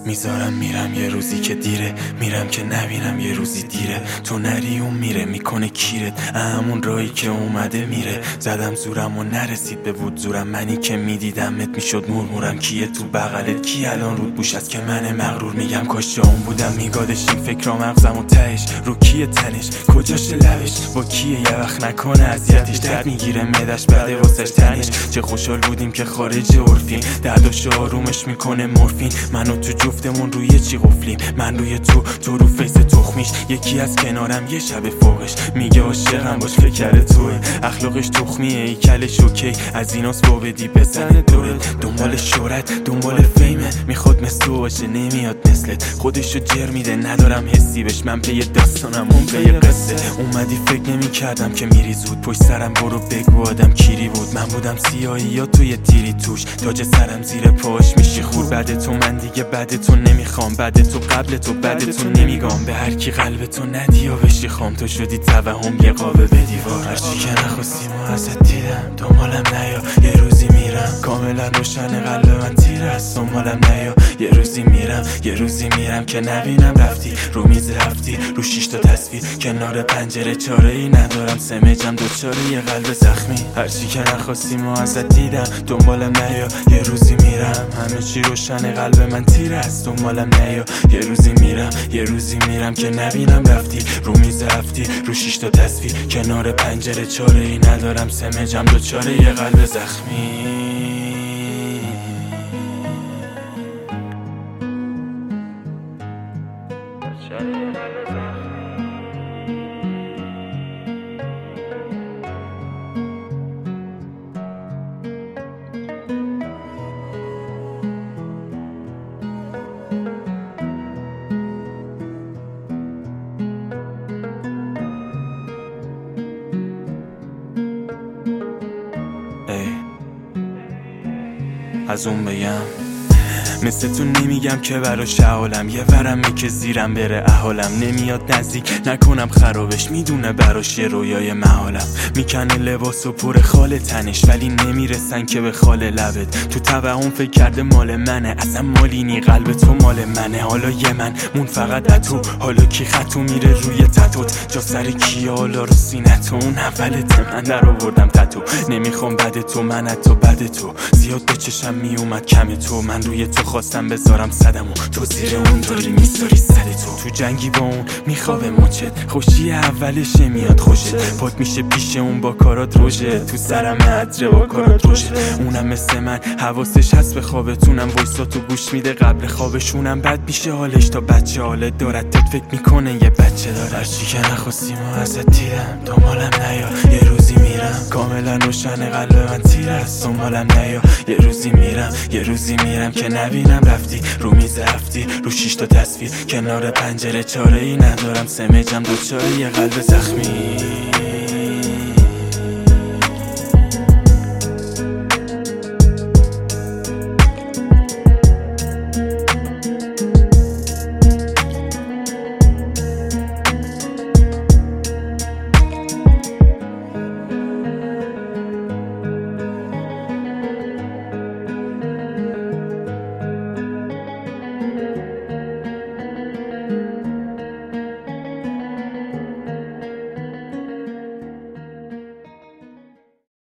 میذارم میرم یه روزی که دیره، میرم که نبینم یه روزی دیره. تو نری اون میره میکنه کیرت، همون راهی که اومده میره. زدم زورم و نرسید به بود زورم، منی که میدیدمت میشد مرمورم. کیه تو بغلت کی الان رود بوش است که من مغرور میگم کاش اون بودم. میگادش این فکرا مغزم و تهش رو کیه تنش کجاش لبش با کیه یه وقت نکنه اذیتش. درد میگیره معدش بعد واسش تنش. چه خوشحال بودیم که خارج عرفیم، دردش آرومش میکنه مورفین. منو تو جفتمون روی چی قفلیم، من روی تو رو فیس تخمیش. یکی از کنارم یه شب فوقش میگه عاشقم باش فکر توه. اخلاقش تخمیه ای کلش اوکی، از ایناست با بدی بزنه دوره. دنبال شهرت دنبال فیمه، میخواد مثل تو باشه نمیاد مثلت. خودشو جر میده ندارم حسی بش، من پی داستانم اون پی قصه. اومدی فکر نمی کردم که میری زود، پشت سرم برو بگو آدم کیری بود. من بودم سیاهی یا توی تیری توش، تاج سرم زیر پاش میشی خور. بعد تو من دیگه بعد تو نمیخوام، بعد تو قبل تو بعد تو نمیگم. به هر کی قلب تو ندی یا بشی خام، تو شدی توهم یه قابه به دیوار. هرچی که نخواستیم و ازت دیدم، دنبالم نیا یه روزی میرم. کاملا روشن قلب من تیر است، دنبالم نیا یه روزی میرم. یه روزی میرم که نبینم رفتی رو میز هفتی، رو 6 تا تصویر کنار پنجره. چاره ای ندارم سمجم دوچاره یه قلب زخمی. هرچی که نخواستیم و ازت دیدم، دنبالم نیا یه روزی میرم. همه چی روشن قلب من تیر است، دنبالم نیا یه روزی میرم. یه روزی میرم که نبینم رفتی رو میز هفتی، رو 6 تا تصویر کنار پنجره. چاره ای ندارم سمجم دوچاره یه قلب زخمی. از اون بگم مثل تو نمیگم که براش حالم، یه ورمه که زیرم بره احالم. نمیاد نزدیک نکنم خرابش، میدونه براش یه رویای محالم. میکنه لباس و پر خال تنش، ولی نمیرسن که به خال لبت. تو توهم فکر کرده مال منه، اصلا مالی نی، قلب تو مال منه. حالا یه من مون فقط تو، حالا کی خطو میره روی تتوت. جا سر کی حالا رو سینت، اون اولت من در آوردم تتو. نمیخوام بد تو من تو بد تو، زیاد به چشم میومد کم تو. من روی تو خواستم بذارم صدمو، تو زیر اون داری میذاری سر تو. تو جنگی با اون میخوابه مچت، خوشی اولش میاد خوشت. پاک میشه پیش اون با کارات روشه، تو سرم عطره با کارات روشه. اونم مثل من حواسش هست به خوابتونم، وایساتو گوش میده قبل خوابشونم. بد میشه حالش تا بچه حالت دارد، تت فکر میکنه یه بچه داره. هرچی که نخواستیم و ازت دیدم، دنبالم نیا یه روزی میرم. کاملا روشن قلب من تیر است، دنبالم نیا یه روزی میرم. یه روزی میرم که نبینم رفتی رو میز هفتی، رو 6 تا تصویر کنار پنجره. چاره ای ندارم سمجم دوچاره یه قلب زخمی.